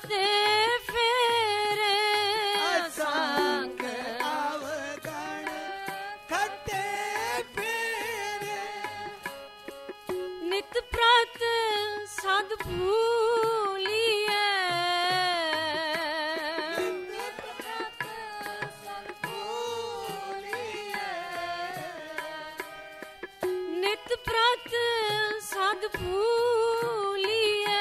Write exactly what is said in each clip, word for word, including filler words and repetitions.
ते फेरे असंग असंग अवगण खटे फेरे नित प्रत सद भूलिए नित प्रत सद भूलिए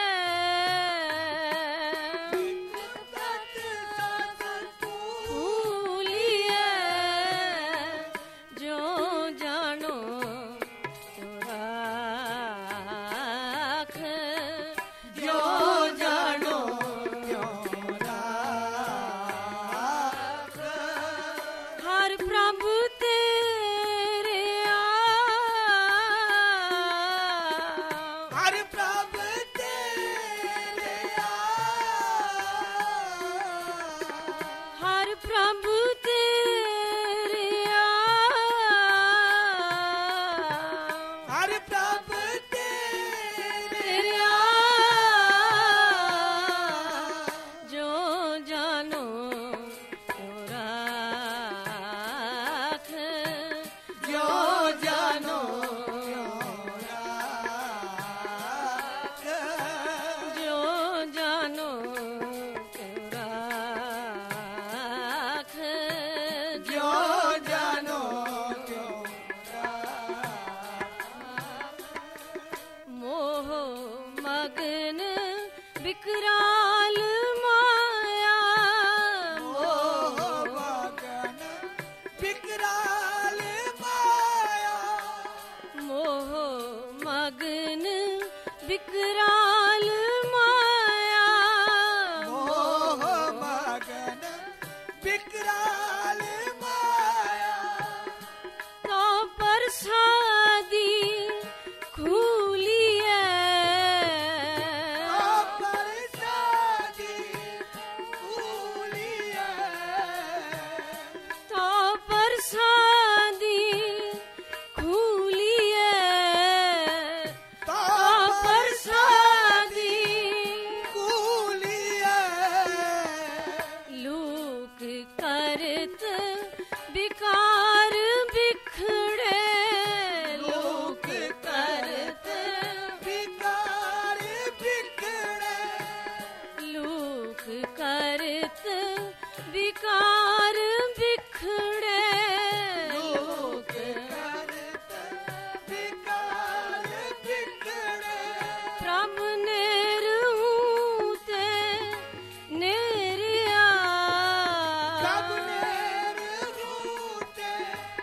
भूलिए जो जानो तो राख जो जानो हर प्रभु तेरे आ हर प्रभु तेरे हर प्रभु तेरे आ हर प्रभु तेरे तेरे आ जो जानो तो राख जो जानो जो जानो तो राख जो जानो मोह मगन विकराल माया मोह मगन विकराल माया मोह मगन विकराल माया मोह मगन विकराल माया तो परसादी खूलिए परसादी फूलिए तो परसादी खूलिए तो परसादी फूलिए लूक करत बिकार बिखड़े लूक करत विकार बिखड़े लूक करत बिकार बिखड़े लूक करत विकार बिखड़े प्रभु नेरू ते नेरिया प्रभ नेर रूते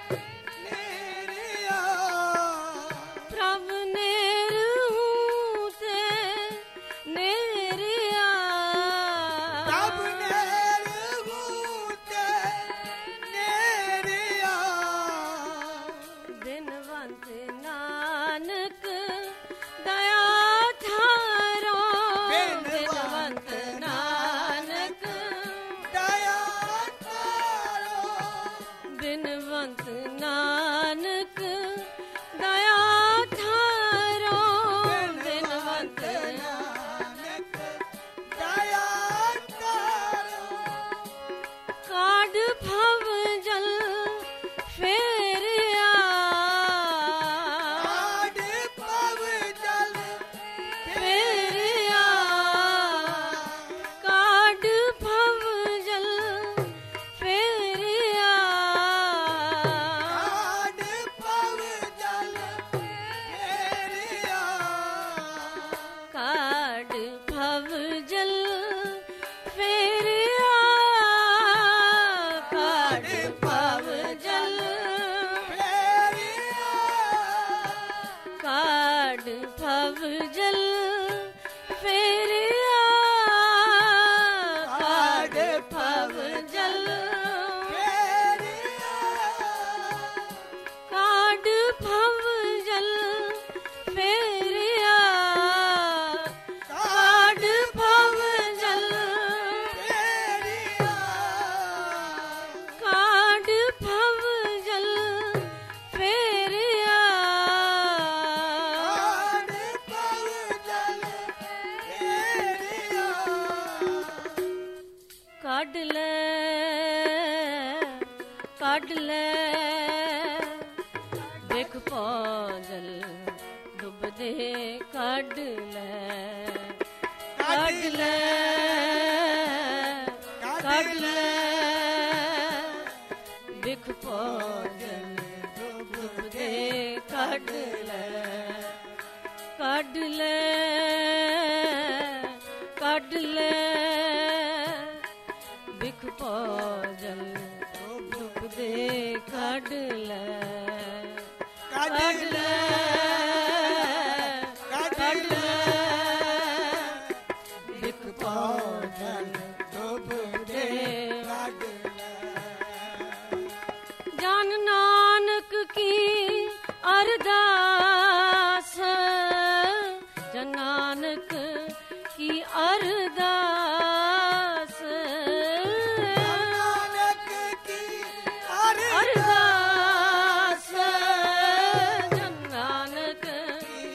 नेरिया प्रभु नेरू ते नेरिया प्रभ नेर रूते नेरिया दिनवंत नानक दया थारो दिनवंत नानक दया तारो दिनवंत नानक दया थारो दिनवंत नानक दया तारो काड भव जल फेरिया आड पव जल फेरिया काड भव जल फेरिया आड पव जल फेरिया काड भव जल फेरिया काड भव जल फेरिया काड भव जल फेरिया काड भव जल फेरिया काड भव जल फेरिया काड भव जल फेरिया काड भव जल फेरिया आड पव ਕੱਢ ਲੈ ਕੱਢ ਲੈ ਕੱਢ ਲੈ ਬਿਖ ਭੋਜਨ ਦੁੱਖ ਦੇ ਕੱਢ ਲੈ ਕੱਢ ਲੈ ਕੱਢ ਲੈ ਬਿਖ ਭੋਜਨ ਦੁੱਖ ਦੇ ਕੱਢ ਲੈ ਕੱਢ ਲੈ ਕੱਢ ਲੈ ਬਿਖ ਭੋਜਨ ਦੁੱਖ ਦੇ ਕੱਢ ਲੈ ਜਨ ਨਾਨਕ ਕੀ ਅਰਦਾਸ ਜਨ ਨਾਨਕ ਕੀ ਅਰਦਾਸ ਨਾਨਕ ਕੀ ਅਰਦਾਸ ਜਨ ਨਾਨਕ ਕੀ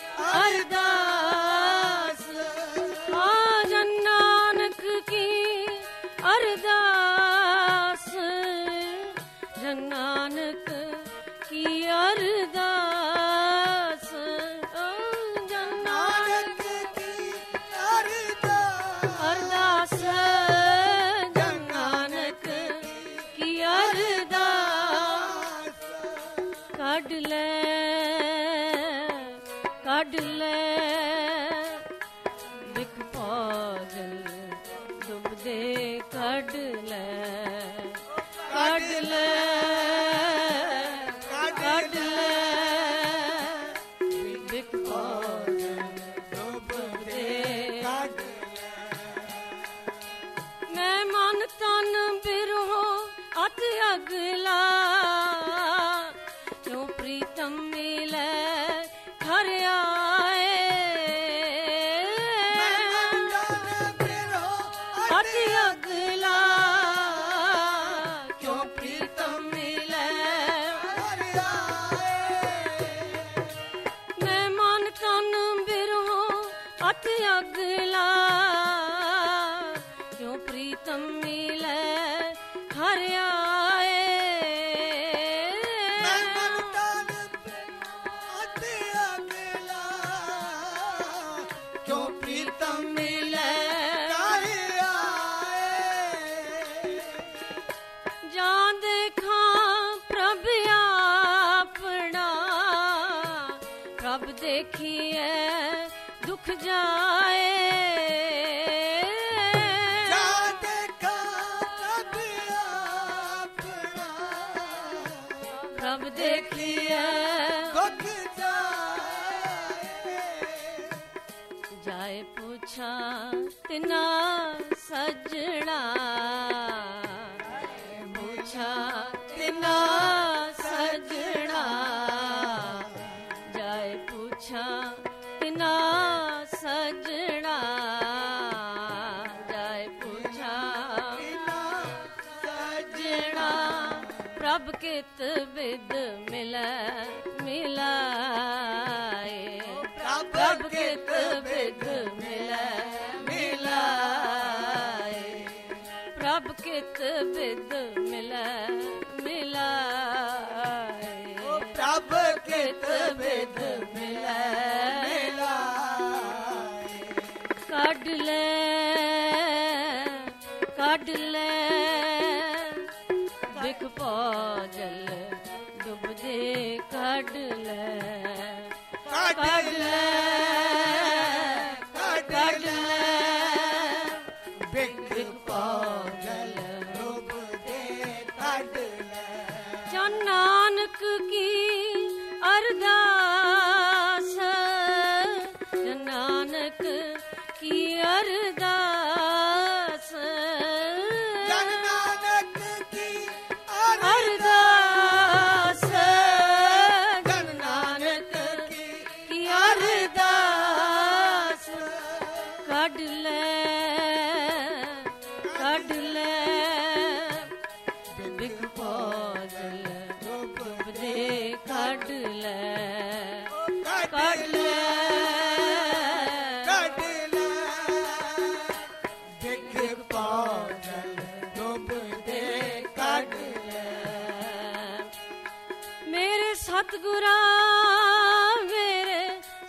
ਅਰਦਾਸ ਆ ਜਨ ਨਾਨਕ ਕੀ ਅਰਦਾਸ ਜਨ ਨਾਨਕ ਕੀ ਅਰਦਾਸ ਜਨ ਨਾਨਕ ਕੀ ਅਰਦਾਸ ਅਰਦਾਸ ਜਨ ਨਾਨਕ ਕੀ ਅਰਦਾਸ ਕੱਢ ਲੈ ਕੱਢ ਲੈ ਬਿਖ ਭੋਜਨ ਡੁੱਬਦੇ ਕੱਢ ਲੈ ਕੱਢ ਲੈ ਕੱਢ ਲੈ ਬਿਖ ਭੋਜਨ ਡੁੱਬਦੇ ਕੱਢ ਮੈਂ ਮਨ ਤਨ ਬਿਰਹੋ ਅਤ ਅਗਲਾ ਕਿਉਂ ਪ੍ਰੀਤਮ ਮਿਲੈ ਘਰ ਆਏ ਅਤ ਅਗਲਾ ਕਿਉਂ ਪ੍ਰੀਤਮ ਮਿਲੈ ਮੈਂ ਮਨ ਤਨ ਬਿਰਹੋ ਅਤ ਅਗਲਾ ਕਿਉਂ ਪ੍ਰੀਤਮ ਮਿਲੈ ਘਰ ਆਏ ਮੈਂ ਮਨ ਤਨ ਅਤ ਅਗਲਾ ਕਿਉਂ ਪ੍ਰੀਤਮ ਮਿਲੈ ਘਰ ਆਏ ਜਾਂ ਦੇਖਾਂ ਪ੍ਰਭ ਆਪਣਾ ਪ੍ਰਭ ਦੇਖੀਏ ਦੁੱਖ ਜਾਏ ਜਾਂ ਦੇਖਾਂ ਪ੍ਰਭ ਆਪਣਾ ਪ੍ਰਭ ਦੇਖੀਏ ਦੁੱਖ ਜਾਏ ਜਾਏ ਪੁੱਛਾਂ ਤਿਨਾ ਸਜਣਾ ਪੁੱਛਾਂ ਤਿਨਾ ਸਜਣਾ ਜਾਏ ਪੁੱਛਾਂ ਤਿਨਾ ਸਜਣਾ ਜਾਏ ਪੁੱਛਾਂ ਸਜਣਾ ਪ੍ਰਭ ਕਿਤ ਵਿਦ ਮਿਲੈ ਮਿਲਾਏ ਪ੍ਰਭ ਕਿਤ ਵਿਦ ਮਿਲੈ ਮਿਲਾਏ ਪ੍ਰਭ ਕਿਤ ਵਿਦ ਮਿਲੈ ਮਿਲਾਏ ਪ੍ਰਭ ਕਿਤ ਵਿਦ ਮਿਲੈ ਮਿਲਾਏ ਕੱਢ ਲੈ ਕੱਢ ਲੈ ਬਿਖ ਭੋਜਨ ਡੁੱਬਦੇ ਕੱਢ ਲੈ ਕੱਢ ਲੈ ਕੱਢ ਲੈ ਬਿਖ ਭੋਜਨ ਡੁੱਬਦੇ ਕੱਢ ਲੈ ਜਨ ਨਾਨਕ ਕੀ ਅਰਦਾਸ ਜਨ ਨਾਨਕ ਕੀ ਅਰਦਾਸ ਜਨ ਨਾਨਕ ਕੀ ਅਰਦਾਸ ਜਨ ਨਾਨਕ ਕੀ ਅਰਦਾਸ ਕੱਢ ਲੈ ਕੱਢ ਲੈ ਬਿਖ ਭੋਜਨ ਡੁੱਬਦੇ ਕੱਢ ਲੈ ਕੱਢ ਲੈ ਕੱਢ ਲੈ ਬਿਖ ਭੋਜਨ ਡੁੱਬਦੇ ਕੱਢ ਲੈ ਮੇਰੇ ਸਤਿਗੁਰਾਂ ਮੇਰੇ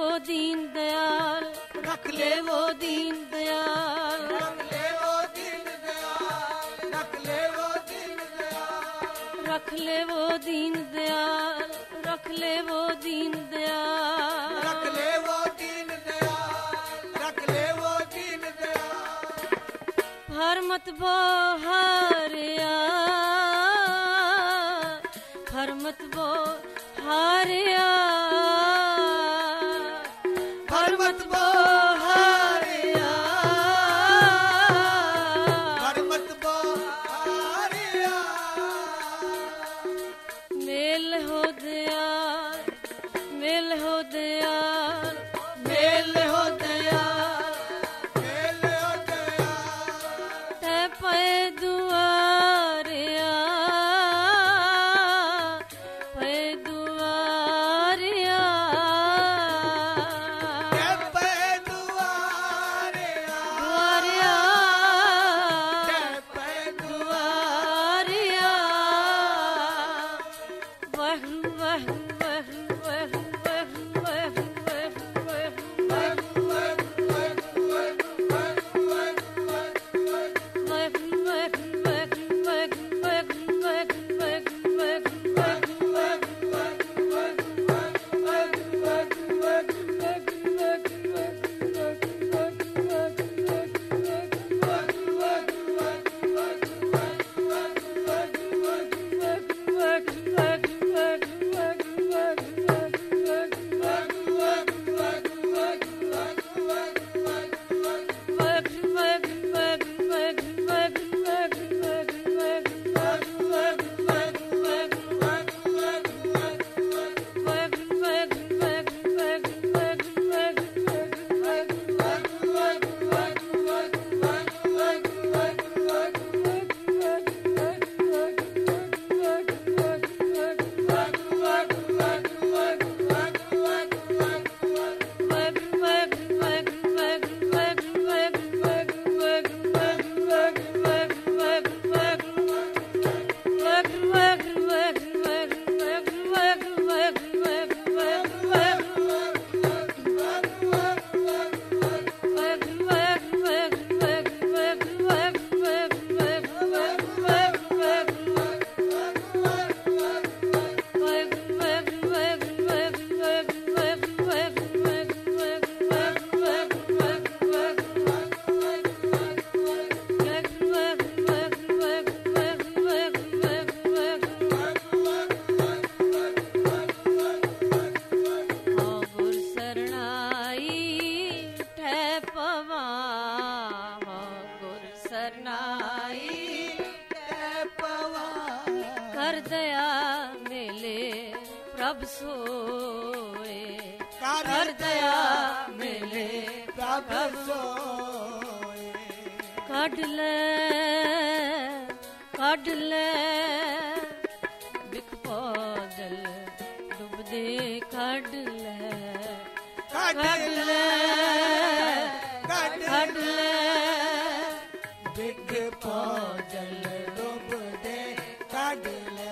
वो दीन दयाल, रख ले वो दीन दयाल, रख ले वो दीन दयाल, रख ले वो दीन दयाल, रख ले वो दीन दयाल, रख ले वो दीन दयाल, रख ले वो दीन दयाल, रख ले वो दीन दयाल। भर मत बो हारिया, भर मत बो हारिया, भर मत बो हारिया, भर मत बो हारिया। मेल हो दयाल, मेल हो दयाल, मेल हो दयाल, मेल हो दयाल, ते पे दुआरिया, पे दुआरिया, के पे दुआरिया, दुआरिया, के पे दुआरिया, वह वह वह वह वह वह वह वह प्रभ सोए, कर दया मिले प्रभ सोए। कढ ले कढ ले बिख पौदल डुबदे, कढ ले कढ ले कढ ले बिख पौदल डुबदे, कढ ले।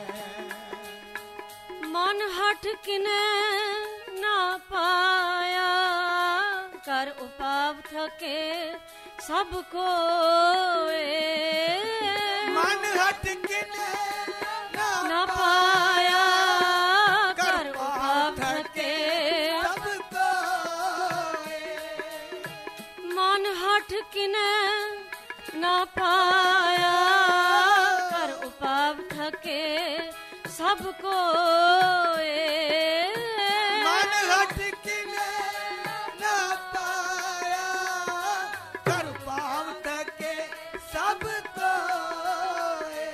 मन हट किने ना पाया, कर उपाव थके सब कोए। मन हट किने ना, ना पाया, कर उपाव थके सब कोए। मन हट किने ना पाया, कर उपाव थके सब कोए। मन हट किने ना पाया, कर पाव थके सब कोए।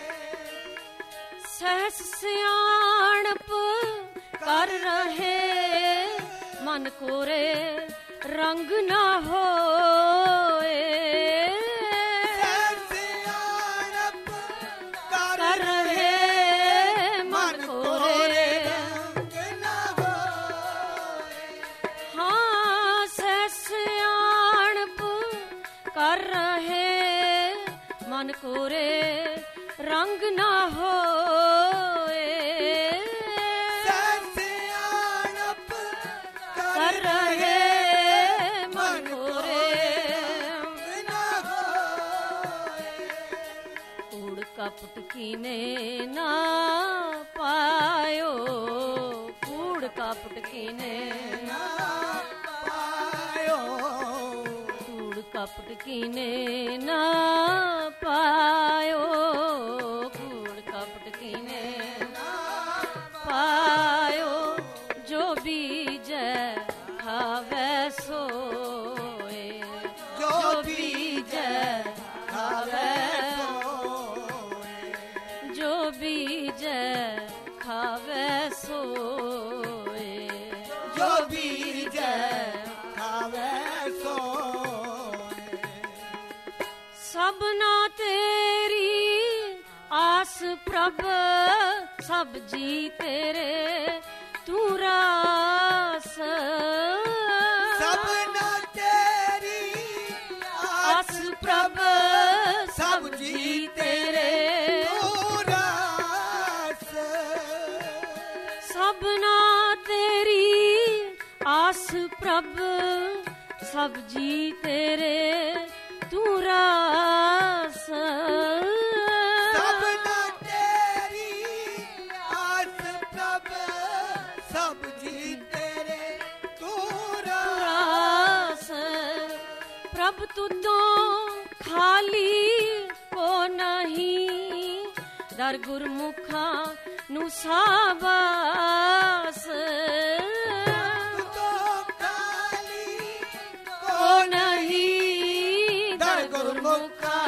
सहस सियाणप कर रहे, मन कोरे रंग ना होए। कर रहे मन कोरे, हाँ सयाणप कर रहे मन कोरे रंग ना होए। सयाणप कर ਕਪਟ ਕੀਨੇ ਨਾ ਪਾਇਓ, ਕੂੜ ਕਪਟ ਕੀਨੇ ਨਾ ਪਾਇਓ, ਕੂੜ ਕਪਟ ਕੀਨੇ ਨਾ ਪਾਇਓ, ਕੂੜ ਕਪਟ ਕੀਨੇ ਨਾ ਪਾਇਓ, ਜੋ ਬੀਜੈ ਖਾਵੈ ਸੋਏ, ਜੋ ਬੀਜੈ ਖਾਵੈ ਜੋ ਬੀਜੈ ਖਾਵੈ ਸੋਏ, ਜੋ ਬੀਜੈ ਖਾਵੈ ਸੋਏ। ਸਭਨਾ ਤੇਰੀ ਆਸ ਪ੍ਰਭ, ਸਭ ਜੀ ਤੇਰੇ ਤੂੰ ਰਾਸ, ਸਭਨਾ ਤੇਰੀ ਆਸ ਪ੍ਰਭ, ਸਭ ਜੀ ਤੇਰੇ ਤੂੰ ਰਾਸ, ਸਭਨਾ ਤੇਰੀ ਆਸ ਪ੍ਰਭ, ਸਭ ਜੀ ਤੇਰੇ ਤੂੰ ਰਾਸ, ਸਭਨਾ ਤੇਰੀ ਆਸ ਪ੍ਰਭ, ਸਭ ਜੀ ਤੇਰੇ ਤੂੰ ਰਾਸ। ਰਾਸ। ਪ੍ਰਭ ਤੁਦੋਂ ਖਾਲੀ ਕੋ ਨਹੀਂ, ਦਰ ਗੁਰਮੁਖਾਂ ਨੂੰ ਸਾਬਾਸ, ਤੂੰ ਖਾਲੀ ਕੋ ਨਹੀਂ, ਦਰ ਗੁਰਮੁਖਾਂ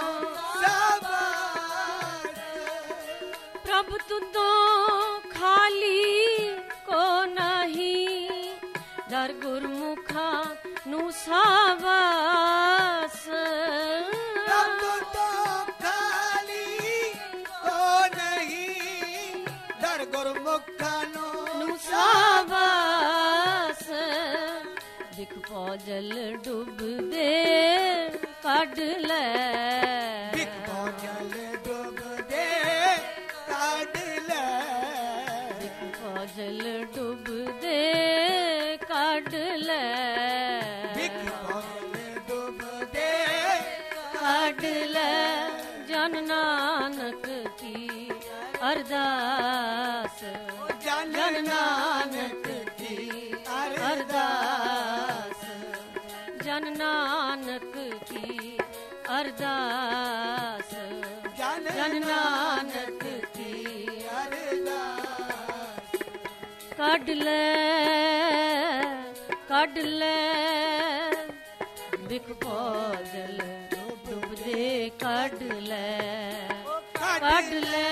ਸਾਬਾਸ। ਪ੍ਰਭ ਤੁਦੋਂ ਖਾਲੀ ਕੋ ਨਹੀਂ, ਦਰ ਗੁਰਮੁਖਾਂ ਨੂੰ ਸਾਬਾਸ, ਪ੍ਰਭ ਤੋਂ ਖਾਲੀ ਕੋ ਨਹੀਂ, ਦਰ ਗੁਰਮੁਖਾਂ ਨੂੰ ਨੂੰ ਸਾਬਾਸ। ਦਿਖ ਪੌਜਲ ਡੁੱਬਦੇ ਕੱਢ ਲੈ, ਵਿਖ ਪੌਜਲ ਡੁੱਬਦੇ ਕੱਢ ਲੈ, ਦਿਖ ਪੌਜਲ ਡੁੱਬਦੇ ਕੱਢ ਲੈ, ਵਿਖ ਪੌਜਲ ਡੁੱਬਦੇ ਕੱਢ ਲੈ, ਜਨ ਨਾਨਕ ਕੀ ਅਰਦਾਸ, ਜਨ ਜਨ ਨਾਨਕ ਕੀ ਅਰਦਾਸ, ਜਨ ਨਾਨਕ ਕੀ ਅਰਦਾਸ, ਜਨ ਨਾਨਕ ਕੀ ਅਰਦਾਸ। ਕੱਢ ਲੈ, ਕੱਢ ਲੈ, ਬਿਖ ਪੌਜਲ ਡੁੱਬਦੇ ਕੱਢ ਲੈ, ਕੱਢ ਲੈ,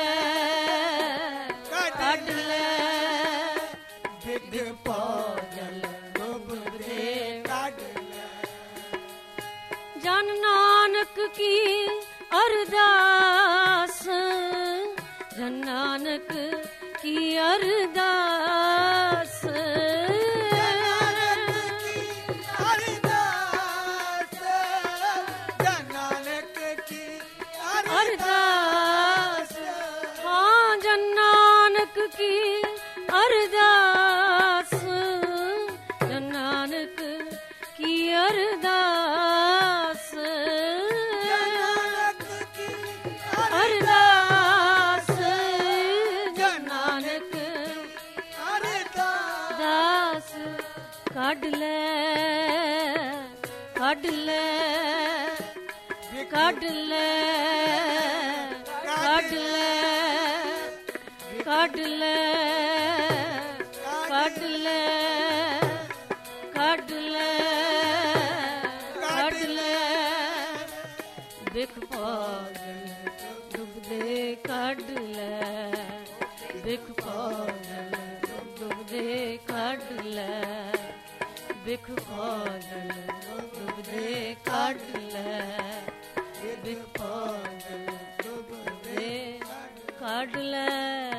ਕੱਢ ਲੈ, ਬਿਖ ਪੌਜਲ ਡੁੱਬਦੇ ਕੱਢ ਲੈ, ਜਨ ਨਾਨਕ ਕੀ ਅਰਦਾਸ, ਜਨ ਨਾਨਕ ਕੀ ਅਰਦਾਸ, ਅਰਦਾਸ। ਹਾਂ ਜਨ ਨਾਨਕ ਕੀ ਅਰਦਾਸ, ਜਨ ਨਾਨਕ ਕੀ ਅਰਦਾਸ, ਅਰਦਾਸ, ਜਨ ਨਾਨਕ ਦਾਸ। ਕੱਢ ਲੈ, ਕੱਢ ਲੈ, ਕੱਢ ਲੈ, ਕੱਢ ਲੈ, ਕੱਢ ਲੈ, ਕੱਢ ਲੈ, ਕੱਢ ਲੈ, ਕੱਢ ਲੈ, ਬਿਖ ਪੌਜਲ ਡੁੱਬਦੇ ਕੱਢ ਲੈ, ਬਿਖ ਪੌਜਲ ਡੁੱਬਦੇ ਕੱਢ ਲੈ, ਬਿਖ ਪੌਜਲ ਡੁੱਬਦੇ ਕੱਢ ਲੈ, ਬਿਖ ਪੌਜਲ ਡੁੱਬਦੇ ਕੱਢ ਲੈ।